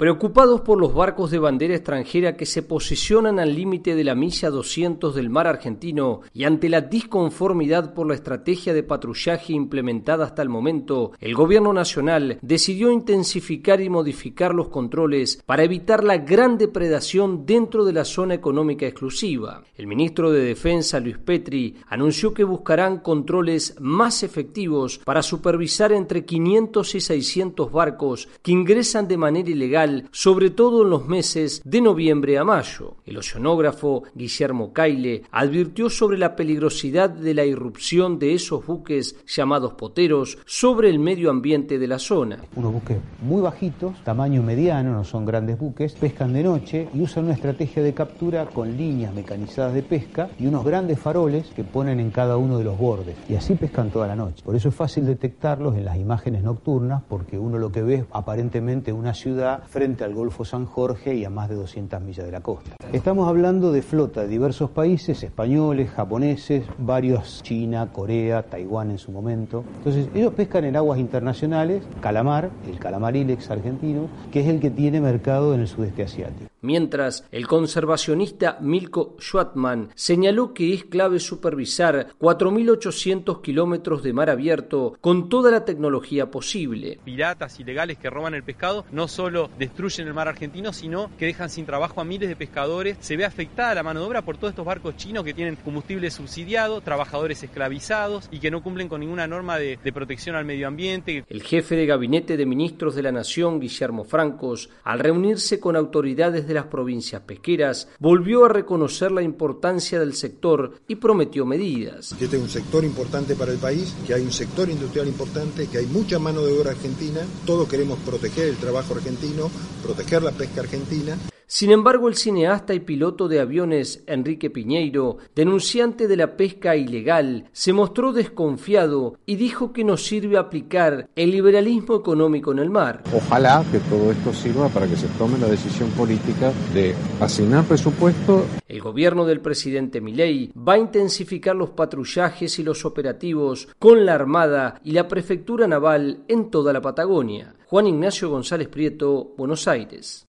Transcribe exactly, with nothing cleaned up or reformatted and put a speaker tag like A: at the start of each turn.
A: Preocupados por los barcos de bandera extranjera que se posicionan al límite de la milla doscientos del mar argentino y ante la disconformidad por la estrategia de patrullaje implementada hasta el momento, el gobierno nacional decidió intensificar y modificar los controles para evitar la gran depredación dentro de la zona económica exclusiva. El ministro de Defensa, Luis Petri, anunció que buscarán controles más efectivos para supervisar entre quinientos y seiscientos barcos que ingresan de manera ilegal, sobre todo en los meses de noviembre a mayo. El oceanógrafo Guillermo Caile advirtió sobre la peligrosidad de la irrupción de esos buques llamados poteros sobre el medio ambiente de la zona.
B: Unos buques muy bajitos, tamaño mediano, no son grandes buques, pescan de noche y usan una estrategia de captura con líneas mecanizadas de pesca y unos grandes faroles que ponen en cada uno de los bordes. Y así pescan toda la noche. Por eso es fácil detectarlos en las imágenes nocturnas, porque uno lo que ve es aparentemente una ciudad frente al Golfo San Jorge y a más de doscientas millas de la costa. Estamos hablando de flota de diversos países, españoles, japoneses, varios, China, Corea, Taiwán en su momento. Entonces ellos pescan en aguas internacionales, calamar, el calamar ilex argentino, que es el que tiene mercado en el sudeste asiático.
A: Mientras, el conservacionista Milko Schwartman señaló que es clave supervisar cuatro mil ochocientos kilómetros de mar abierto con toda la tecnología posible.
C: Piratas ilegales que roban el pescado no solo destruyen el mar argentino, sino que dejan sin trabajo a miles de pescadores. Se ve afectada la mano de obra por todos estos barcos chinos que tienen combustible subsidiado, trabajadores esclavizados y que no cumplen con ninguna norma de, de protección al medio ambiente.
A: El jefe de gabinete de ministros de la Nación, Guillermo Francos, al reunirse con autoridades de las provincias pesqueras, volvió a reconocer la importancia del sector y prometió medidas.
D: Que este es un sector importante para el país, que hay un sector industrial importante, que hay mucha mano de obra argentina, todos queremos proteger el trabajo argentino, proteger la pesca argentina.
A: Sin embargo, el cineasta y piloto de aviones Enrique Piñeiro, denunciante de la pesca ilegal, se mostró desconfiado y dijo que no sirve aplicar el liberalismo económico en el mar.
E: Ojalá que todo esto sirva para que se tome la decisión política de asignar presupuesto.
A: El gobierno del presidente Milei va a intensificar los patrullajes y los operativos con la Armada y la Prefectura Naval en toda la Patagonia. Juan Ignacio González Prieto, Buenos Aires.